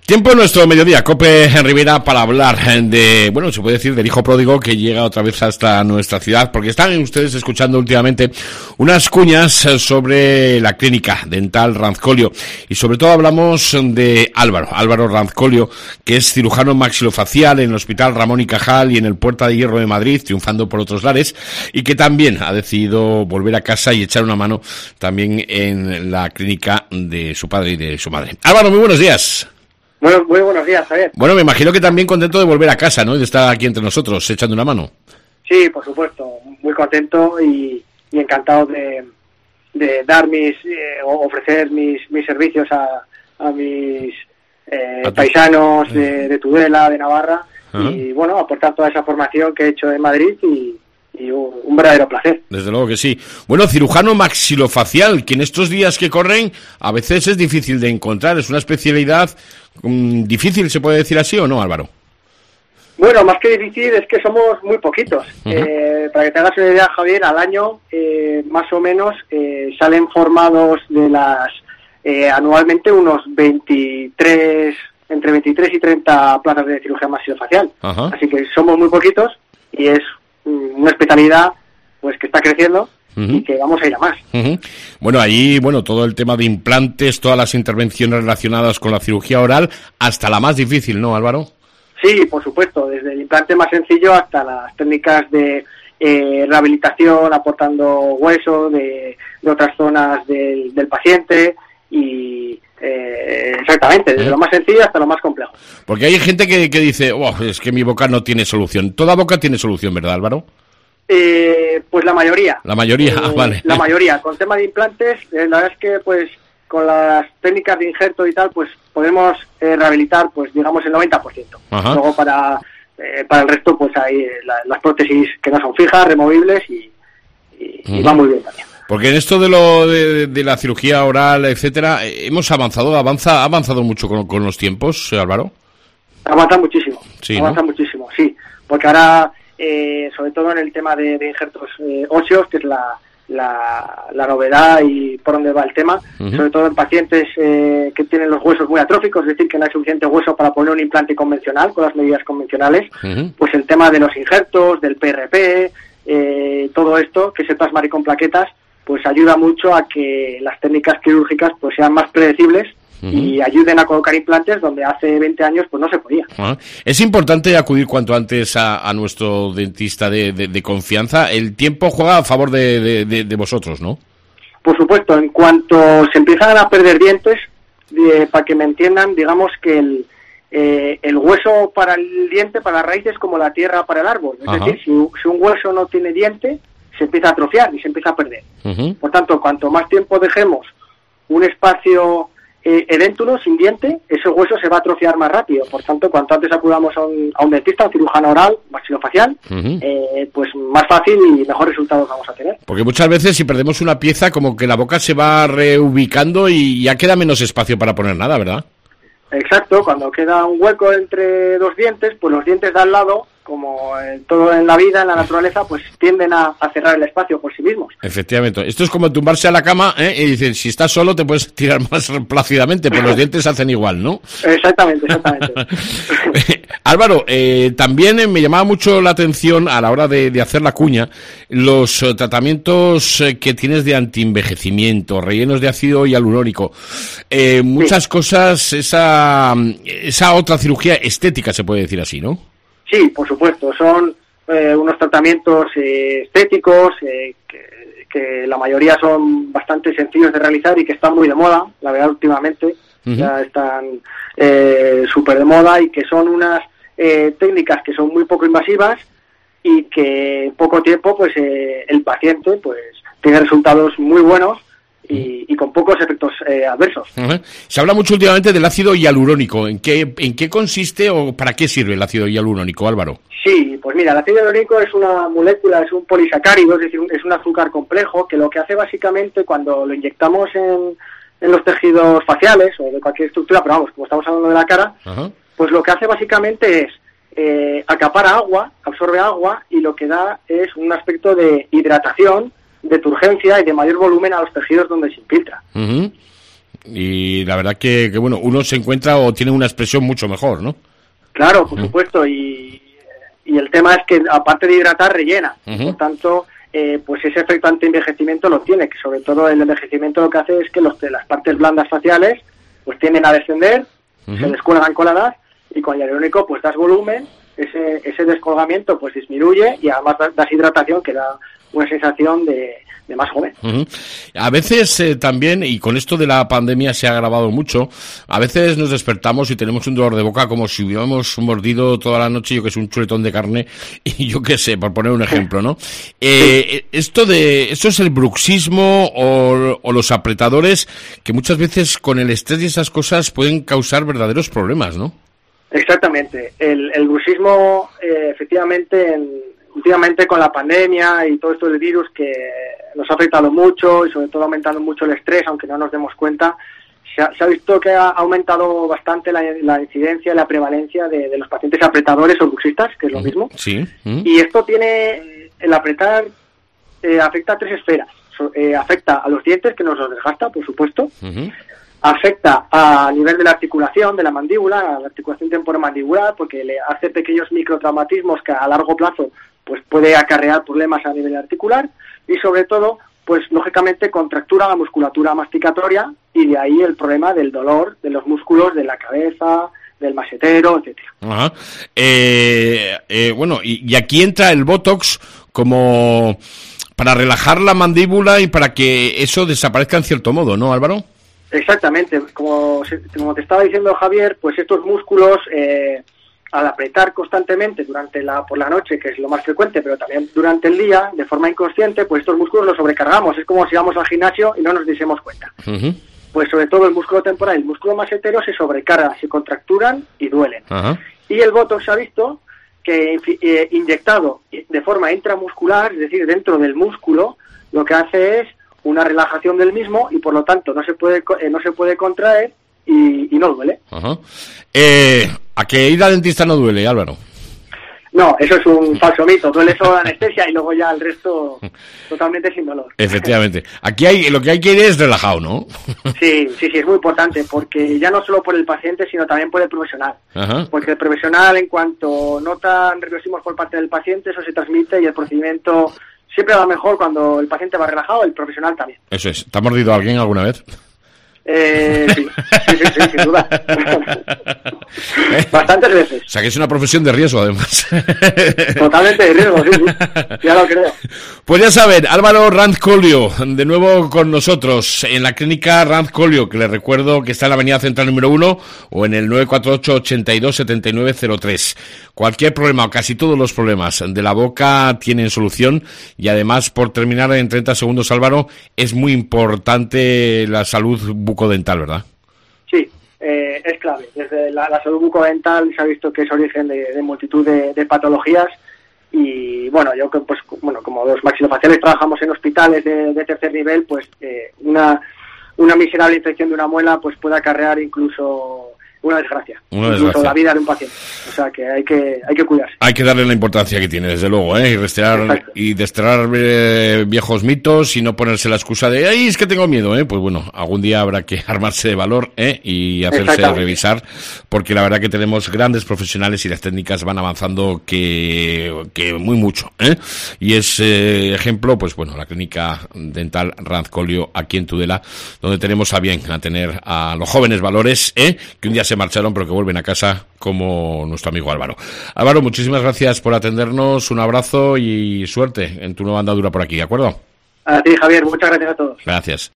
Tiempo en nuestro mediodía, COPE en Rivera, para hablar de, bueno, se puede decir del hijo pródigo que llega otra vez hasta nuestra ciudad, porque están ustedes escuchando últimamente unas cuñas sobre la clínica dental Ranzcolio, y sobre todo hablamos de Álvaro Ranzcolio, que es cirujano maxilofacial en el Hospital Ramón y Cajal y en el Puerta de Hierro de Madrid, triunfando por otros lares, y que también ha decidido volver a casa y echar una mano también en la clínica de su padre y de su madre. Álvaro, muy buenos días. Bueno, muy buenos días, Javier. Bueno, me imagino que también contento de volver a casa, ¿no? Y de estar aquí entre nosotros, echando una mano. Sí, por supuesto, muy contento y encantado de dar ofrecer mis servicios a mis paisanos de Tudela, de Navarra, y bueno, aportar toda esa formación que he hecho en Madrid y un verdadero placer. Desde luego que sí. Bueno, cirujano maxilofacial, que en estos días que corren a veces es difícil de encontrar, es una especialidad difícil, ¿se puede decir así o no, Álvaro? Bueno, más que difícil es que somos muy poquitos. Para que te hagas una idea, Javier, al año más o menos salen formados anualmente unos entre 23 y 30 plazas de cirugía maxilofacial. Así que somos muy poquitos y es una especialidad pues que está creciendo y que vamos a ir a más. Bueno, ahí, todo el tema de implantes, todas las intervenciones relacionadas con la cirugía oral, hasta la más difícil, ¿no, Álvaro? Sí, por supuesto, desde el implante más sencillo hasta las técnicas de rehabilitación, aportando hueso de otras zonas del paciente y exactamente, desde lo más sencillo hasta lo más complejo. Porque hay gente que dice, es que mi boca no tiene solución. Toda boca tiene solución, ¿verdad, Álvaro? Pues la mayoría. La mayoría, vale. La mayoría. Con tema de implantes, la verdad es que pues con las técnicas de injerto y tal, pues podemos rehabilitar, pues digamos, el 90%. Luego para el resto, pues hay las prótesis que no son fijas, removibles y va muy bien también. Porque en esto de la cirugía oral, etcétera, hemos ha avanzado mucho con los tiempos, Álvaro. Avanza muchísimo, sí, muchísimo, sí. Porque ahora, sobre todo en el tema de injertos óseos, que es la novedad y por dónde va el tema, sobre todo en pacientes que tienen los huesos muy atróficos, es decir, que no hay suficiente hueso para poner un implante convencional, con las medidas convencionales, pues el tema de los injertos, del PRP, todo esto, que se plasma con plaquetas, pues ayuda mucho a que las técnicas quirúrgicas pues sean más predecibles y ayuden a colocar implantes donde hace 20 años pues no se podía. Es importante acudir cuanto antes a nuestro dentista de confianza. El tiempo juega a favor de vosotros, ¿no? Por supuesto, en cuanto se empiezan a perder dientes, para que me entiendan, digamos que el hueso para el diente, para la raíz, es como la tierra para el árbol. Es decir, si un hueso no tiene diente, se empieza a atrofiar y se empieza a perder. Por tanto, cuanto más tiempo dejemos un espacio edéntulo, sin diente, ese hueso se va a atrofiar más rápido. Por tanto, cuanto antes acudamos a un dentista, a un cirujano oral, maxilofacial, pues más fácil y mejores resultados vamos a tener. Porque muchas veces si perdemos una pieza, como que la boca se va reubicando y ya queda menos espacio para poner nada, ¿verdad? Exacto, cuando queda un hueco entre dos dientes, pues los dientes de al lado, como todo en la vida, en la naturaleza, pues tienden a cerrar el espacio por sí mismos. Efectivamente. Esto es como tumbarse a la cama y dicen, si estás solo te puedes tirar más plácidamente, pues los dientes hacen igual, ¿no? Exactamente. Álvaro, también me llamaba mucho la atención a la hora de hacer la cuña, los tratamientos que tienes de antienvejecimiento, rellenos de ácido hialurónico, muchas cosas, esa otra cirugía estética, se puede decir así, ¿no? Sí, por supuesto, son unos tratamientos estéticos que la mayoría son bastante sencillos de realizar y que están muy de moda, la verdad, últimamente. Ya están súper de moda y que son unas técnicas que son muy poco invasivas y que en poco tiempo pues el paciente pues tiene resultados muy buenos y con pocos efectos adversos. Se habla mucho últimamente del ácido hialurónico. ¿En qué consiste o para qué sirve el ácido hialurónico, Álvaro? Sí, pues mira, el ácido hialurónico es una molécula, es un polisacárido, es decir, es un azúcar complejo que lo que hace básicamente cuando lo inyectamos en los tejidos faciales o de cualquier estructura, pero vamos, como estamos hablando de la cara, pues lo que hace básicamente es acapara agua, absorbe agua y lo que da es un aspecto de hidratación, de turgencia y de mayor volumen a los tejidos donde se infiltra. Y la verdad que bueno, uno se encuentra o tiene una expresión mucho mejor, ¿no? Claro, por supuesto, y el tema es que aparte de hidratar, rellena. Por tanto, pues ese efecto anti-envejecimiento lo tiene, que sobre todo el envejecimiento lo que hace es que las partes blandas faciales pues tienden a descender, se descuelgan con la edad, y con el hialurónico pues das volumen, ese descolgamiento pues disminuye y además das hidratación que da una sensación de más joven. A veces también, y con esto de la pandemia se ha agravado mucho, a veces nos despertamos y tenemos un dolor de boca como si hubiéramos mordido toda la noche, yo que sé, un chuletón de carne, y yo qué sé, por poner un ejemplo, ¿no? ¿Esto es el bruxismo o los apretadores que muchas veces con el estrés y esas cosas pueden causar verdaderos problemas, ¿no? Exactamente. El bruxismo, efectivamente, últimamente con la pandemia y todo esto del virus que nos ha afectado mucho y sobre todo ha aumentado mucho el estrés, aunque no nos demos cuenta, se ha visto que ha aumentado bastante la incidencia y la prevalencia de los pacientes apretadores o bruxistas, que es lo mismo. Sí. Y esto el apretar afecta a 3 esferas. Afecta a los dientes, que nos los desgasta, por supuesto. Afecta a nivel de la articulación, de la mandíbula, a la articulación temporomandibular, porque le hace pequeños microtraumatismos que a largo plazo pues puede acarrear problemas a nivel articular, y sobre todo, pues lógicamente contractura la musculatura masticatoria, y de ahí el problema del dolor de los músculos de la cabeza, del masetero, etcétera. Ajá. Bueno, y aquí entra el Botox como para relajar la mandíbula y para que eso desaparezca en cierto modo, ¿no, Álvaro? Exactamente, como te estaba diciendo Javier, pues estos músculos al apretar constantemente por la noche, que es lo más frecuente, pero también durante el día, de forma inconsciente, pues estos músculos los sobrecargamos, es como si vamos al gimnasio y no nos diésemos cuenta. Pues sobre todo el músculo temporal y el músculo masetero se sobrecargan, se contracturan y duelen. Y el Botox se ha visto que inyectado de forma intramuscular, es decir, dentro del músculo, lo que hace es una relajación del mismo y por lo tanto no se puede contraer y no duele. ¿A que ir al dentista no duele, Álvaro? No, eso es un falso mito. Duele solo la anestesia y luego ya el resto totalmente sin dolor. Efectivamente. Aquí lo que hay que ir es relajado, ¿no? Sí, es muy importante, porque ya no solo por el paciente, sino también por el profesional. Porque el profesional, en cuanto nota nerviosismos por parte del paciente, eso se transmite y el procedimiento siempre va mejor cuando el paciente va relajado, el profesional también. Eso es. ¿Te ha mordido alguien alguna vez? Sí, sin duda. Bastantes veces. O sea que es una profesión de riesgo, además. Totalmente de riesgo, sí. Ya lo creo. Pues ya saben, Álvaro Ranz Collio, de nuevo con nosotros en la clínica Ranz Collio, que les recuerdo que está en la Avenida Central número 1 o en el 948 82 7903. Cualquier problema o casi todos los problemas de la boca tienen solución, y además, por terminar en 30 segundos, Álvaro, es muy importante la salud bucodental, ¿verdad? Sí, es clave. Desde la salud bucodental se ha visto que es origen de multitud de patologías, y bueno, como los maxilofaciales trabajamos en hospitales de tercer nivel, pues una miserable infección de una muela pues puede acarrear incluso una desgracia. Incluso la vida de un paciente. O sea que hay que cuidarse. Hay que darle la importancia que tiene, desde luego, y desterrar viejos mitos y no ponerse la excusa de ¡ay, es que tengo miedo! Pues bueno, algún día habrá que armarse de valor y hacerse revisar, porque la verdad que tenemos grandes profesionales y las técnicas van avanzando que muy mucho. Y es ejemplo, pues bueno, la clínica dental Ranz Collio aquí en Tudela, donde tenemos a bien a tener a los jóvenes valores, que un día se marcharon pero que vuelven a casa, como nuestro amigo Álvaro. Álvaro, muchísimas gracias por atendernos, un abrazo y suerte en tu nueva andadura por aquí, ¿de acuerdo? A ti, Javier, muchas gracias a todos. Gracias.